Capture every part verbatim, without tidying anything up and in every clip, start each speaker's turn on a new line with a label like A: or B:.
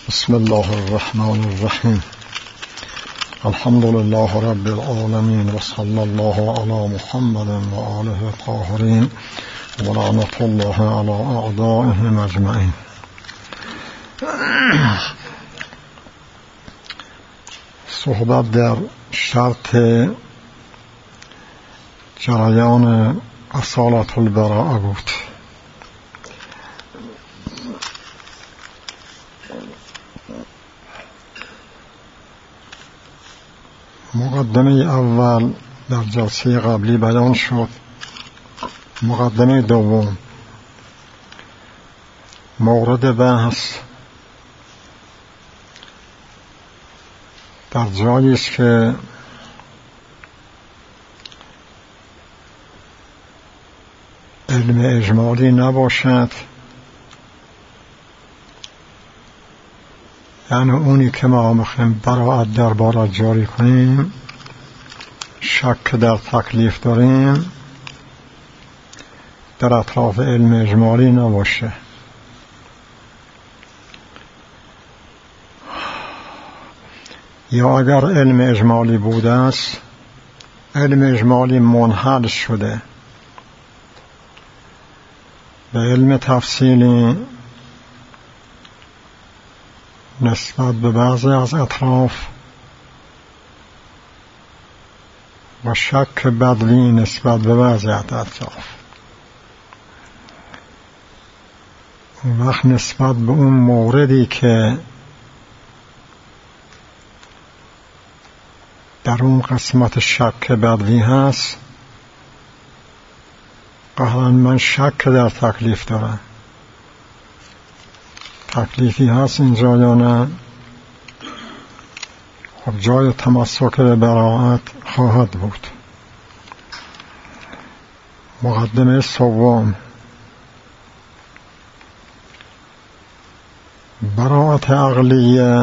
A: بسم الله الرحمن الرحیم. الحمد لله رب العالمین و صلی الله علی محمد و آله الطاهرین و لعنت الله علی اعدائهم اجمعین. صحبت در شرط جریان اصالت البراءه بود. مقدمه اول در جلسه قبلی بیان شد. مقدمه دوم مورد بحث در جایی است که علم اجمالی نباشد، یعنی اونی که ما میخوایم براءت درباره جاری کنیم شک در تکلیف داریم در اطراف علم اجمالی نباشه. یا اگر علم اجمالی بوده است، علم اجمالی منحل شده به علم تفصیلی نسبت به بعضی از اطراف و شک بدلی نسبت به بعضی از اطراف. اون وقت نسبت به اون موردی که در اون قسمت شک بدلی هست، قهرن من شک در تکلیف دارم، تکلیفی هست اینجا یا نه؟ خب جای تمسک به براءت خواهد بود. مقدمه سوم براءت عقلیه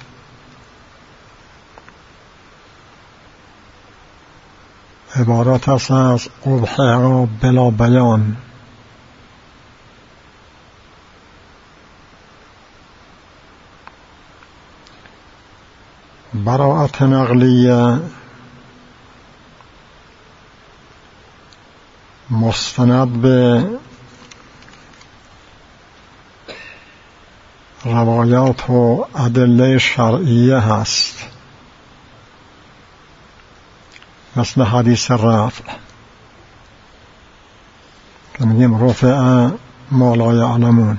A: عبارت است از قبح بلا بیان. براءت نقلیه مستند به روایات و ادله شرعیه هست، مثل حدیث رفع که میگیم رفع ما لا یعلمون.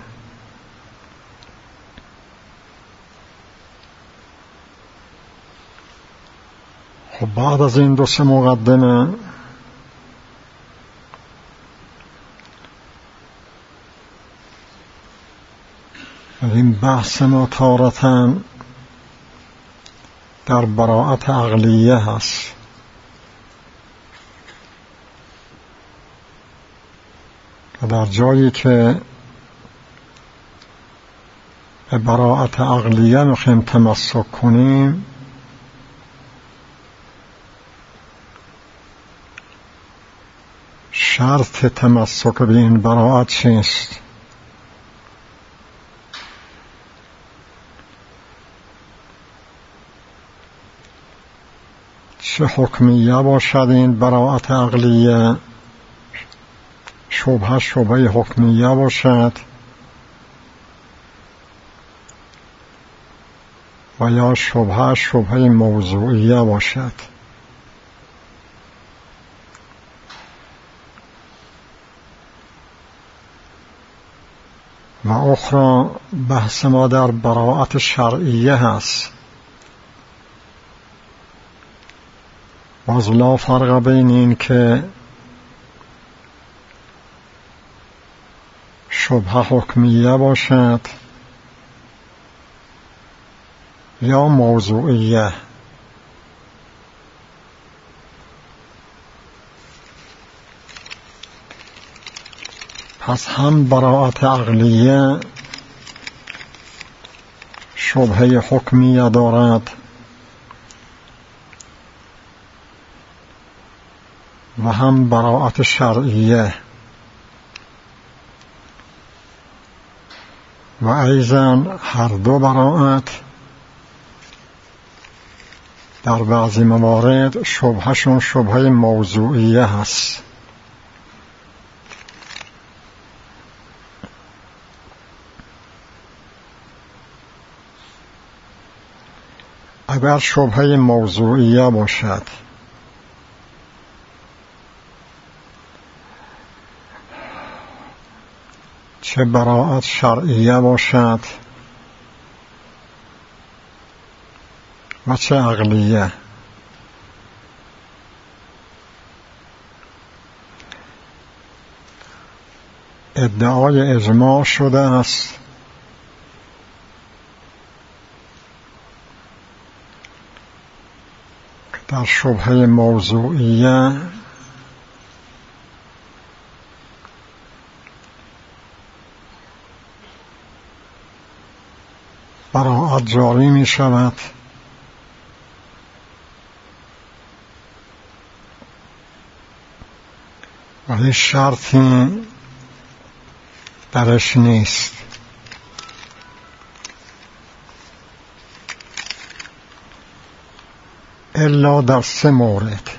A: خب بعد از این دو سه مقدمه این بحث ما تارةً در براءت عقلیه هست. و در جایی که به براءت عقلیه میخوایم تمسک کنیم، شرط تمسک به این براءت چیست؟ چه حکمیه باشد این براءت عقلیه؟ شبهه شبهه حکمیه باشد و یا شبهه شبهه موضوعیه باشد. و اخرى بحث ما در براءت شرعیه هست. باز لا فرق بین این که شبهه حکمیه باشد یا موضوعیه. پس هم براءت عقلیه شبهه حکمیه دارد و هم براءت شرعیه. و ایضاً هر دو براءت در بعضی موارد شبهشون شبهه موضوعیه هست. اگر شبهه موضوعیه باشد چه براءت شرعیه باشد و چه عقلیه، ادعای اجماع شده است در شبهه موضوعیه براءت جاری می شود ولی شرطی درش نیست. الا در سه مورد.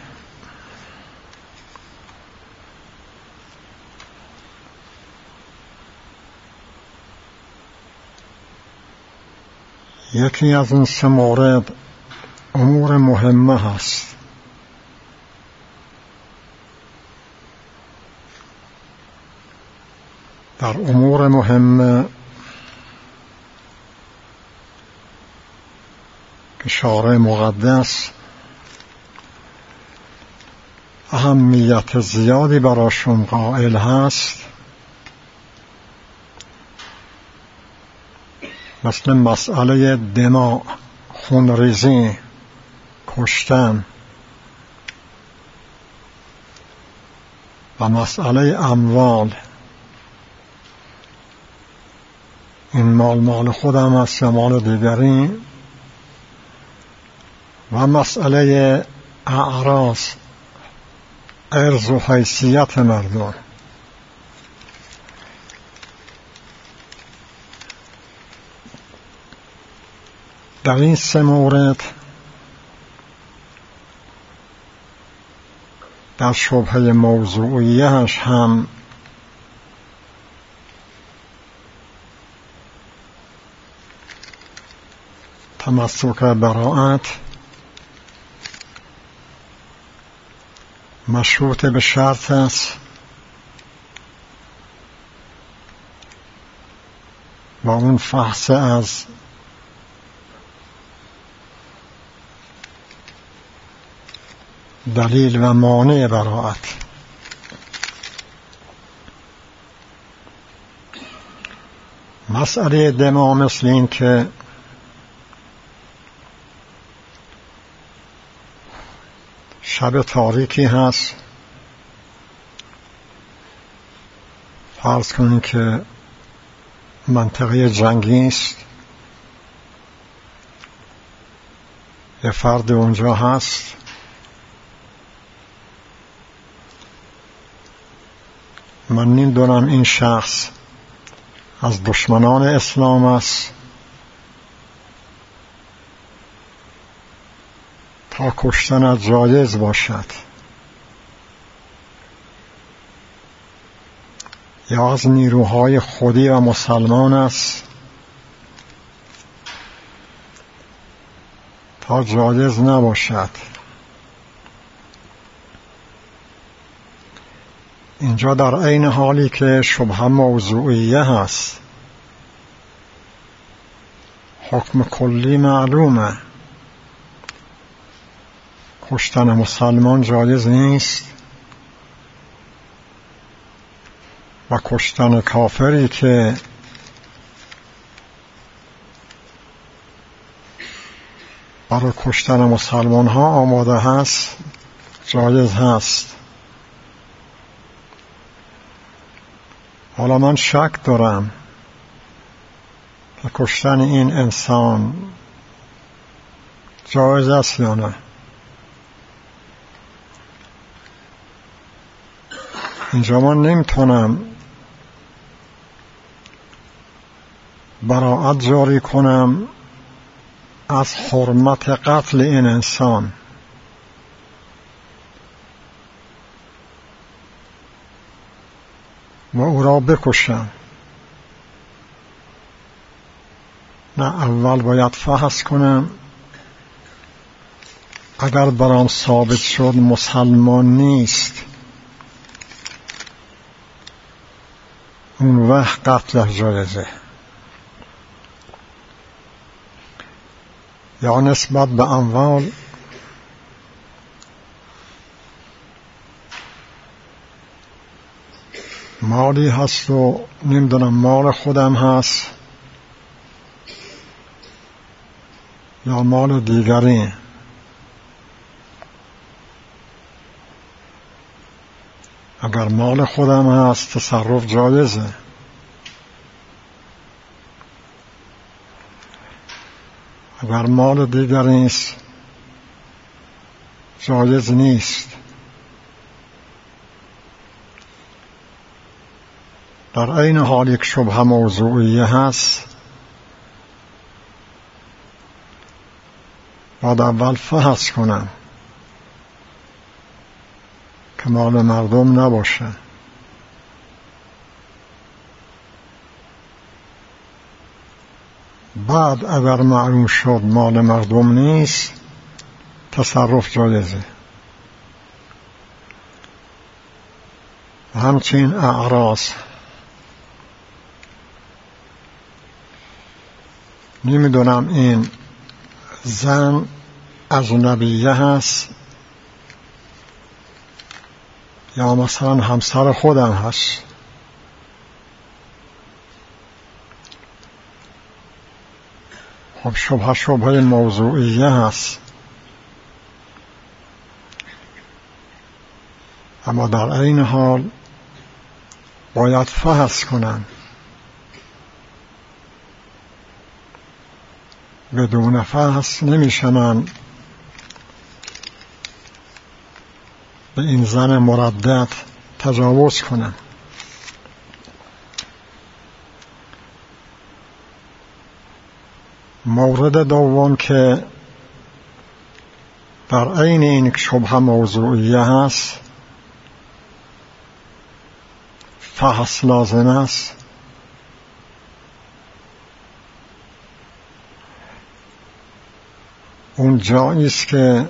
A: یکی از این سه مورد امور مهمه هست. در امور مهمه که شارع مقدس اهمیت زیادی براشون قائل هست، مثل مسئله دماء، خونریزی، کشتن، و مسئله اموال، این مال مال خودم است یا مال دیگری، و مسئله اعراض، عرض و حیثیت مردم. در این سه مورد در شبهه موضوعیهش هم تمسک براءت مشروط به شرط است و اون فحص از دلیل و مانع براءت. مسئله دماء مثل این که شب تاریکی هست، فرض کنید که منطقه جنگی است، یه فرد اونجا هست، من نمیدونم این شخص از دشمنان اسلام است، تا کشتن جایز باشد، یا از نیروهای خودی و مسلمان است تا جایز نباشد. اینجا در عین حالی که شبهه موضوعیه هست، حکم کلی معلومه، کشتن مسلمان جایز نیست و کشتن کافری که برای کشتن مسلمان ها آماده هست جایز هست. حالا من شک دارم که کشتن این انسان جایز است یا نه. اینجا من نمیتونم براءت جاری کنم از حرمت قتل این انسان و او را بکشم. نه، اول باید فحص کنم، اگر برام ثابت شد مسلمان نیست، اون وقت قتل جایزه. یا نسبت به اموال مالی هست و نمیدونم مال خودم هست یا مال دیگری، اگر مال خودم هست تصرف جایزه. اگر مال دیگری است جایز نیست. در این حال یک شبهه موضوعیه هست، باید اول فحص کنم که مال مردم نباشه. بعد اگر معلوم شد مال مردم نیست تصرف جایزه. و همچنین اعراض، نمیدونم این زن اجنبیه هست یا مثلا همسر خودم هست، خب شبهه شبهه موضوعیه هست، اما در این حال باید فحص کنم. بدون فحص نمیشه من به این زن مردد تجاوز کنم. مورد دوم که در عین این شبهه موضوعیه هست فحص لازم است، اون جایی است که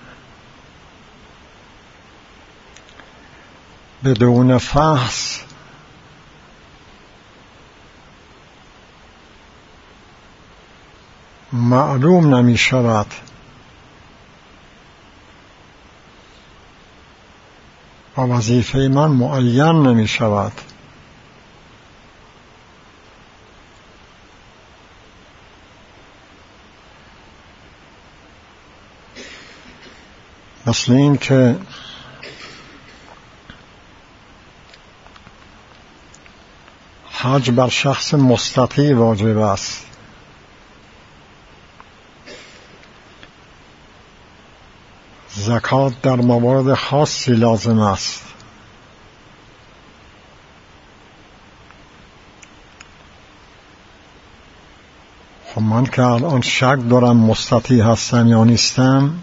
A: بدون فحص معلوم نمی شود و وظیفه من معین نمی شود. مثل این که حج بر شخص مستطیع واجب است، زکات در موارد خاصی لازم است. خب من که الان شک دارم مستطیع هستم یا نیستم،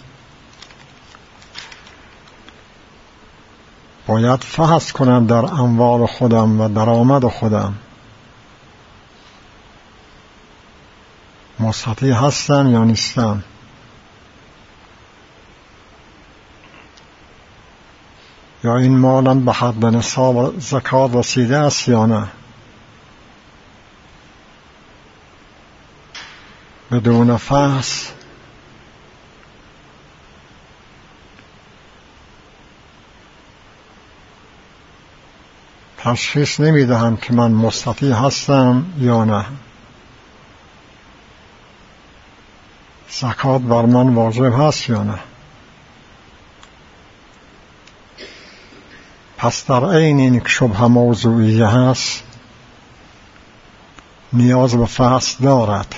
A: باید فحص کنم در اموال خودم و درآمد خودم مستطیع هستم یا نیستم. یا این مالم به حد نصاب زکات رسیده است یا نه. بدون فحص تشخیص نمیدهم که من مستطیع هستم یا نه، زکات بر من واجب هست یا نه. پس در عین این که شبهه موضوعیه هست نیاز به فحص دارد.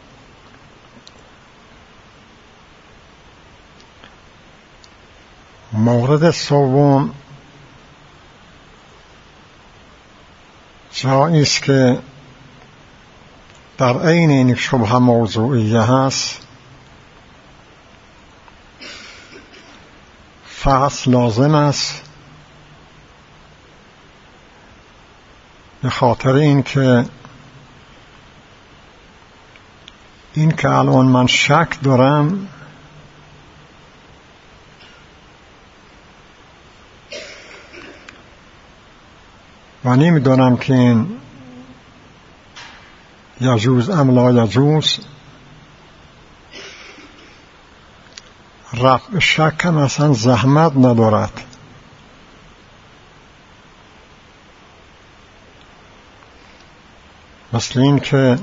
A: مورد سوم جایی است که در عین این شبهه موضوعیه هست، فحص لازم است، به خاطر این که این که الان من شک دارم و نمیدونم که این یجوز ام لا یجوز، رفع شک هم اصلا زحمت ندارد. مثل این که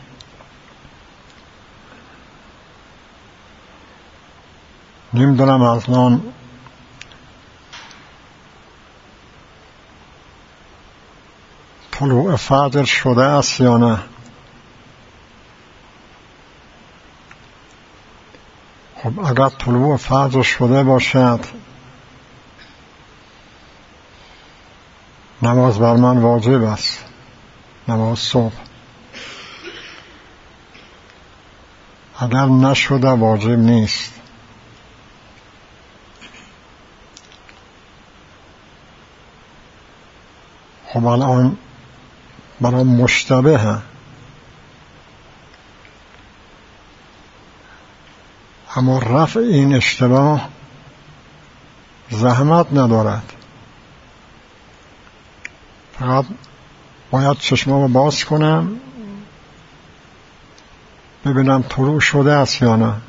A: نمیدونم اصلا طلوع فجر شده است یا نه. خب اگر طلوع فجر شده باشد نماز بر من واجب است، نماز صبح. اگر نشده واجب نیست. خب الان برای مشتبه، اما رفع این اشتباه زحمت ندارد، فقط باید چشمامو باز کنم ببینم طلوع شده است یا نه.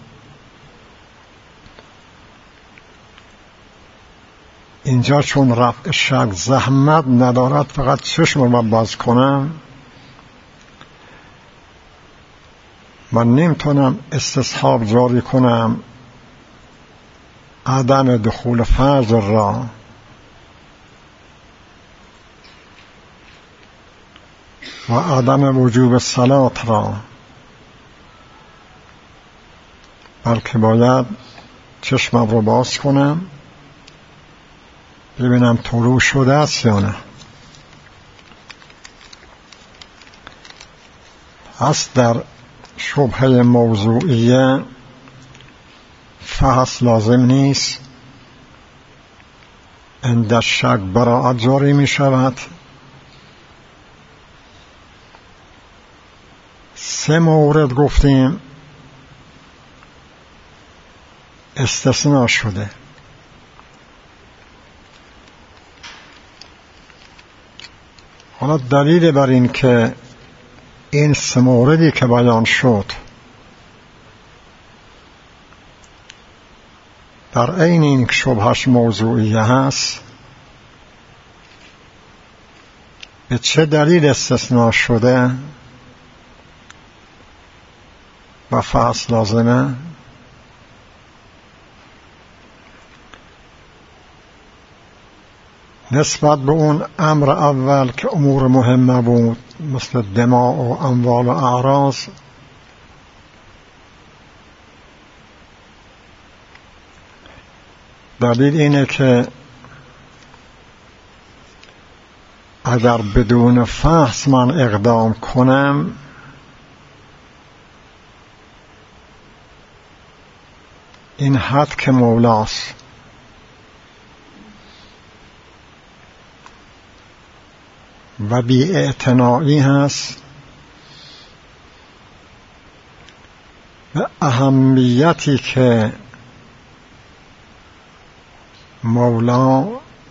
A: اینجا چون رفع شک زحمت ندارد، فقط چشمامو باز کنم، من نمیتونم استصحاب جاری کنم عدم دخول فجر را و عدم وجوب صلات را، بلکه باید چشمم رو باز کنم ببینم طلوع شده است یا نه. پس در شبهه موضوعیه فحص لازم نیست، عند شک براءت جاری می شود. سه مورد گفتیم استثناء شده. حالا دلیل بر این که این سه موردی که بیان شد در عین این که شبهش موضوعیه هست، به چه دلیل استثناء شده و فحص لازمه؟ نسبت به اون امر اول که امور مهمه بود، مثل دماء و اموال و اعراض، دلیل اینه که اگر بدون فحص من اقدام کنم این حد که مولاست، و بی اعتنایی هست و اهمیتی که مولا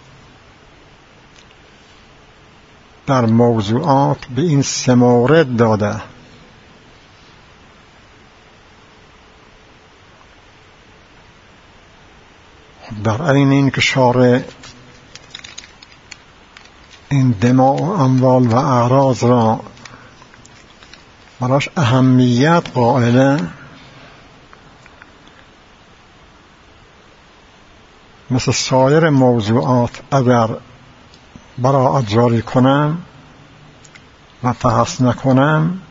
A: در موضوعات به این سه مورد داده. در عین این که شارع این دماء و اموال و اعراض را براش اهمیت قائله، مثل سایر موضوعات اگر براءت جاری کنم و فحص نکنم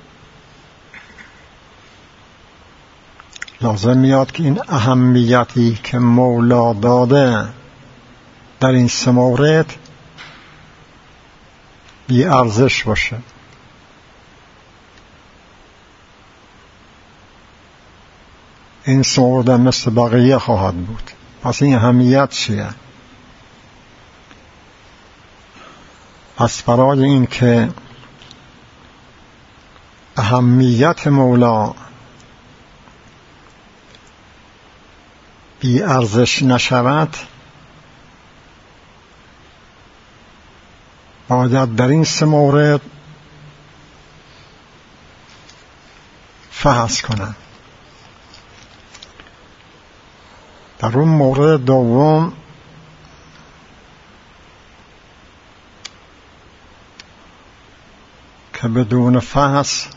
A: لازم میاد که این اهمیتی که مولا داده در این سه مورد بی ارزش باشه. این سه مورد مثل بقیه خواهد بود. پس این اهمیت چیه؟ پس برای این که اهمیت مولا بی ارزش نشود، باید در این سه مورد فحص کنند. در اون مورد دوم که بدون فحص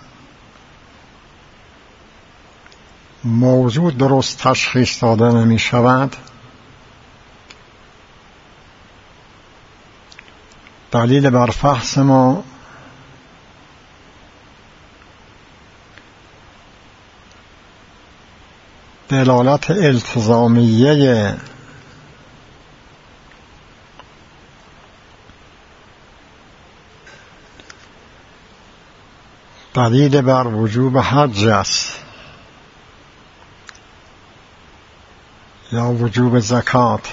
A: موضوع درست تشخیص داده نمی شود، دلیل بر فحص ما دلالت التزامیه دلیل بر وجوب حج است یا وجوب زکات.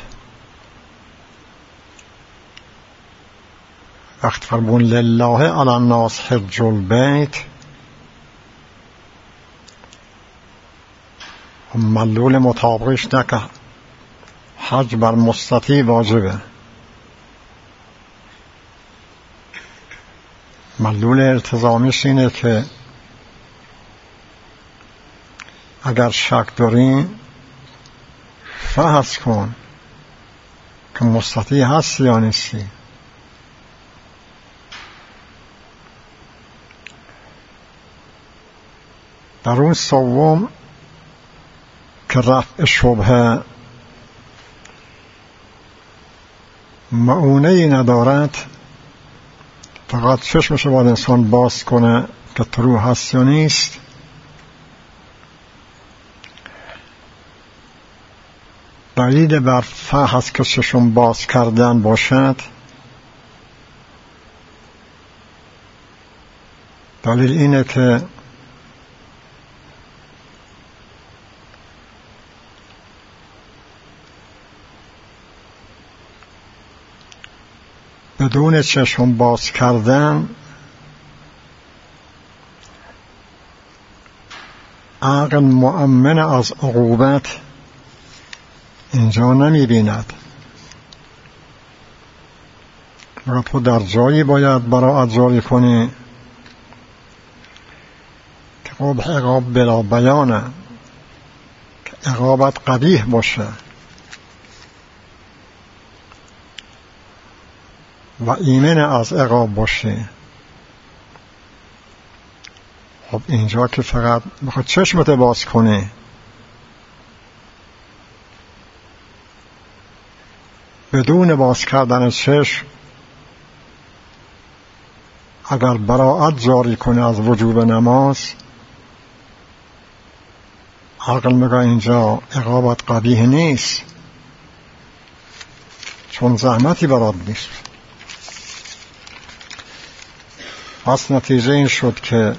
A: وقت فرمون لله علی الناس حج البیت، ملول مطابقش نه که حج بر مستطیع واجبه. ملول التزامیش اینه که اگر شک داری فحص کن که مستطیع هستی یا نیستی. در اون سوم که رفع شبهه معونه‌ای ندارد، فقط چشمش باید انسان باز کنه که طلوع هست یا نیست. دلیل بر فحص که چشم باز کردن باشد، دلیل اینه که بدون چشم باز کردن عقل مؤمن از عقوبت اینجا نمی بیند. و تو در جایی باید براعت جاری کنی که قبح عقاب بلا بیانه، که عقابت قبیح باشه و ایمن از عقاب باشه. خب اینجا که فقط میخواد چشمت باز کنه، بدون باز کردن چشم اگر براعت جاری کنه از وجوب نماز، عقل میگه اینجا عقابت قبیح نیست چون زحمتی برات نیست. پس نتیجه این شد که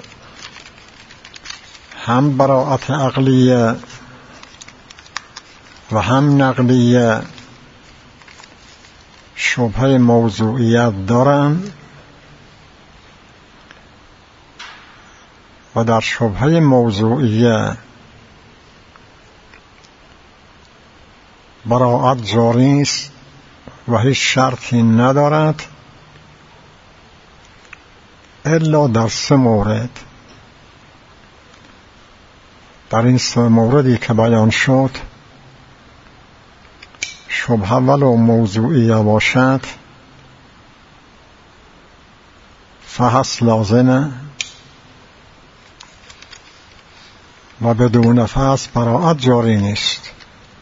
A: هم براعت عقلیه و هم نقلیه شبهه موضوعیت دارن و در شبهه موضوعیه براعت جاری است و هیچ شرطی ندارد الا در سه مورد. در این سه موردی که بیان شد، شبهه ولو موضوعیه باشد فحص لازمه و بدون فحص براعت جاری نیست.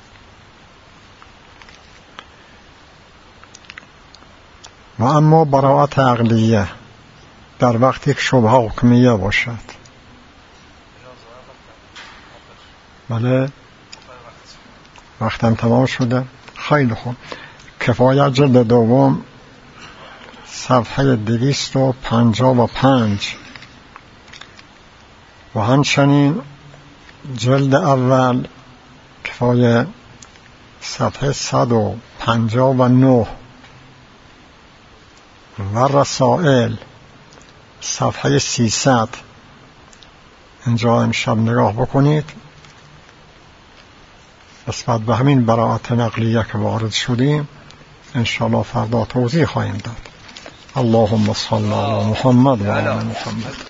A: و اما براعت عقلیه در وقتی که شبهه حکمیه باشد. بله وقتم تمام شده. خیلی خوب. کفایت جلد دوم صفحه دویست و پنجاه و پنج و همچنین جلد اول کفایه صفحه صد و پنجاه و نه و رسائل صفحه سیصد اینجا امشب نگاه بکنید. نسبت به همین براءت نقلیه که وارد شدیم انشاءالله فردا توضیح خواهیم داد. اللهم صل علی محمد و علی محمد.